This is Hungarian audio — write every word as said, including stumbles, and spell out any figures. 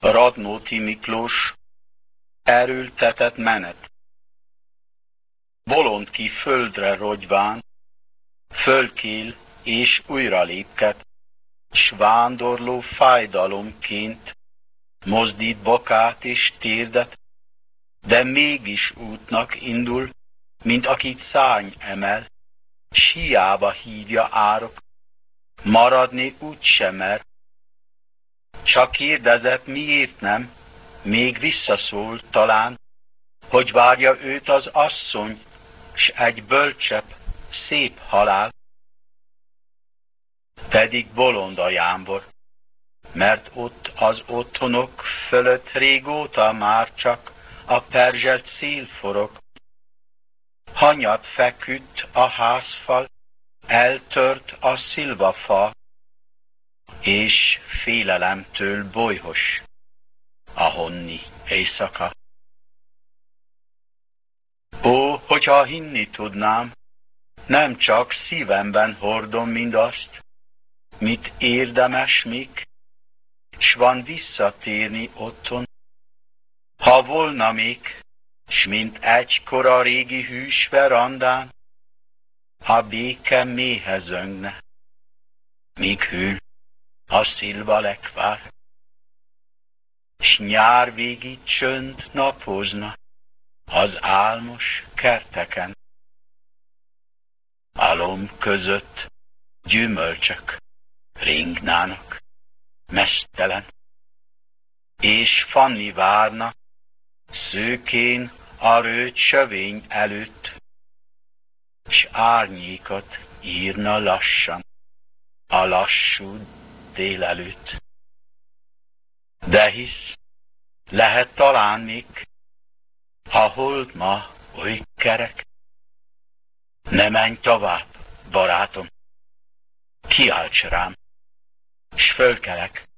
Radnóti Miklós erőltetett menet. Bolond ki földre rogyván, fölkél és újra lépket, s vándorló fájdalomként mozdít bokát és térdet, de mégis útnak indul, mint akit szárny emel, s hiába hívja árok, maradni úgy sem mer. Csak kérdezett, miért nem, még visszaszól talán, hogy várja őt az asszony, s egy bölcsebb, szép halál. Pedig bolond a jámbor, mert ott az otthonok fölött régóta már csak a perzselt szél forog. Hanyat feküdt a házfal, eltört a szilvafa, és félelemtől bolyhos a honni éjszaka. Ó, hogyha hinni tudnám, nem csak szívemben hordom mindazt, mit érdemes még, s van visszatérni otthon. Ha volna még, s mint egykor a régi hűs verandán, a béke méhez zöngne, míg hűl a szilva lekvár, s nyár végi csönd napozna az álmos kerteken. Álom között gyümölcsök ringnának meztelen, és Fanni várna szőkén a rőt sövény előtt, s árnyékot írna lassan a lassú délelőtt. De hisz, lehet talán még, ha hold ma oly kerek, ne menj tovább, barátom, kiálts rám, s fölkelek.